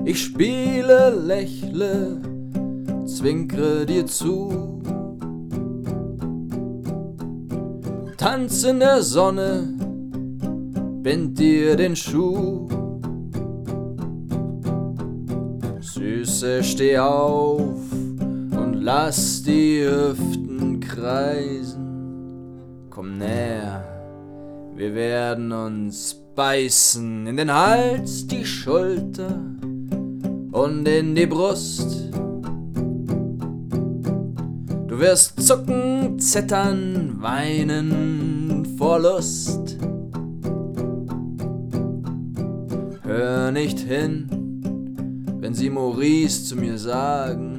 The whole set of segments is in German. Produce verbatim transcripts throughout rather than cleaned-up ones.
Ich spiele, lächle, zwinkre dir zu. Tanz in der Sonne, bind dir den Schuh. Süße, steh auf und lass die Hüften kreisen. Komm näher, wir werden uns beißen in den Hals, die Schulter und in die Brust. Du wirst zucken, zittern, weinen vor Lust. Hör nicht hin, wenn sie Maurice zu mir sagen.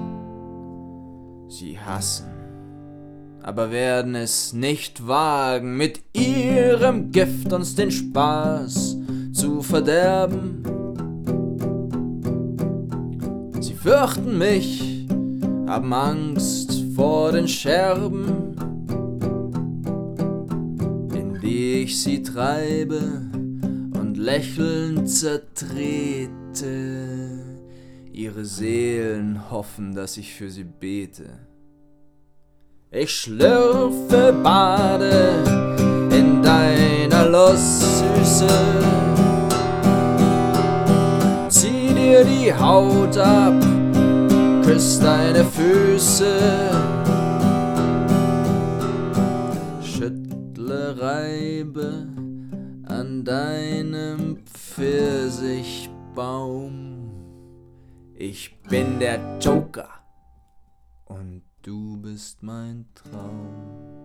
Sie hassen, aber werden es nicht wagen, mit ihrem Gift uns den Spaß zu verderben. Sie fürchten mich, haben Angst vor den Scherben, in die ich sie treibe und lächelnd zertrete. Ihre Seelen hoffen, dass ich für sie bete. Ich schlürfe, bade in deiner Lustsüße. Zieh dir die Haut ab, küss deine Füße. Schüttle, reibe an deinem Pfirsichbaum. Ich bin der Joker und du bist mein Traum.